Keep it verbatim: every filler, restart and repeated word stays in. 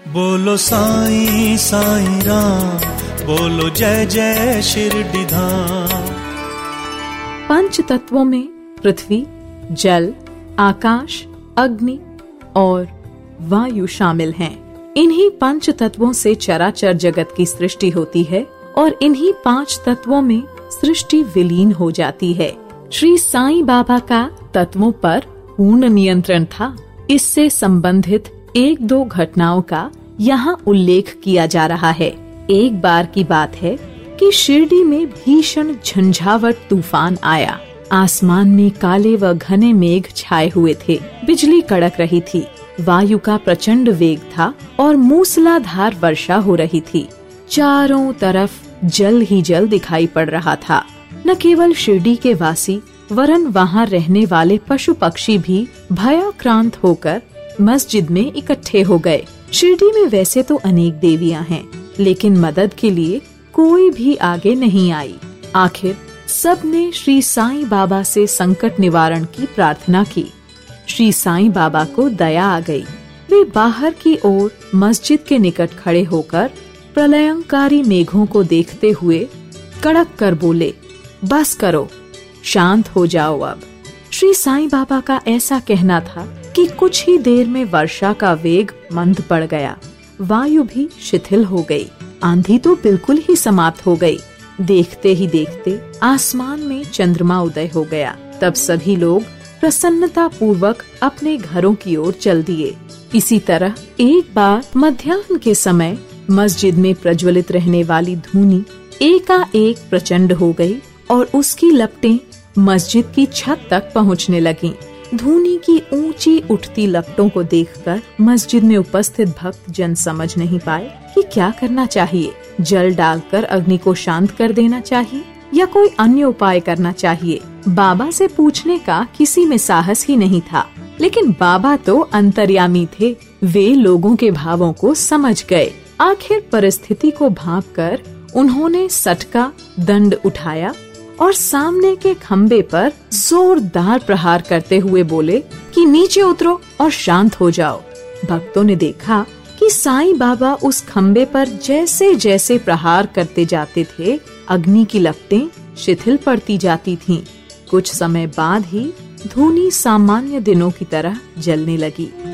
बोलो साईं साईं राम, बोलो जय जय शिरडी धाम। पंच तत्वों में पृथ्वी, जल, आकाश, अग्नि और वायु शामिल हैं। इन्हीं पंच तत्वों से चराचर जगत की सृष्टि होती है और इन्हीं पांच तत्वों में सृष्टि विलीन हो जाती है। श्री साईं बाबा का तत्वों पर पूर्ण नियंत्रण था। इससे संबंधित एक दो घटनाओं का यहाँ उल्लेख किया जा रहा है। एक बार की बात है कि शिरडी में भीषण झंझावट तूफान आया। आसमान में काले व घने मेघ छाए हुए थे। बिजली कड़क रही थी। वायु का प्रचंड वेग था और मूसलाधार वर्षा हो रही थी। चारों तरफ जल ही जल दिखाई पड़ रहा था। न केवल शिरडी के वासी वरन वहाँ रहने वाले पशु पक्षी भी भयाक्रांत होकर मस्जिद में इकट्ठे हो गए। शिरडी में वैसे तो अनेक देवियां हैं, लेकिन मदद के लिए कोई भी आगे नहीं आई। आखिर सब ने श्री साईं बाबा से संकट निवारण की प्रार्थना की। श्री साईं बाबा को दया आ गई। वे बाहर की ओर मस्जिद के निकट खड़े होकर प्रलयंकारी मेघों को देखते हुए कड़क कर बोले, बस करो, शांत हो जाओ अब। श्री साईं बाबा का ऐसा कहना था कि कुछ ही देर में वर्षा का वेग मंद पड़ गया। वायु भी शिथिल हो गई। आंधी तो बिल्कुल ही समाप्त हो गई। देखते ही देखते आसमान में चंद्रमा उदय हो गया। तब सभी लोग प्रसन्नता पूर्वक अपने घरों की ओर चल दिए। इसी तरह एक बार मध्याह्न के समय मस्जिद में प्रज्वलित रहने वाली धूनी एकाएक प्रचंड हो गई और उसकी लपटें मस्जिद की छत तक पहुंचने लगीं। धूनी की ऊंची उठती लपटों को देखकर मस्जिद में उपस्थित भक्त जन समझ नहीं पाए कि क्या करना चाहिए। जल डालकर अग्नि को शांत कर देना चाहिए या कोई अन्य उपाय करना चाहिए। बाबा से पूछने का किसी में साहस ही नहीं था, लेकिन बाबा तो अंतर्यामी थे। वे लोगों के भावों को समझ गए। आखिर परिस्थिति को भांपकर उन्होंने सटका दंड उठाया और सामने के खम्बे पर जोरदार प्रहार करते हुए बोले कि नीचे उतरो और शांत हो जाओ। भक्तों ने देखा कि साईं बाबा उस खम्बे पर जैसे जैसे प्रहार करते जाते थे, अग्नि की लपटें शिथिल पड़ती जाती थीं। कुछ समय बाद ही धूनी सामान्य दिनों की तरह जलने लगी।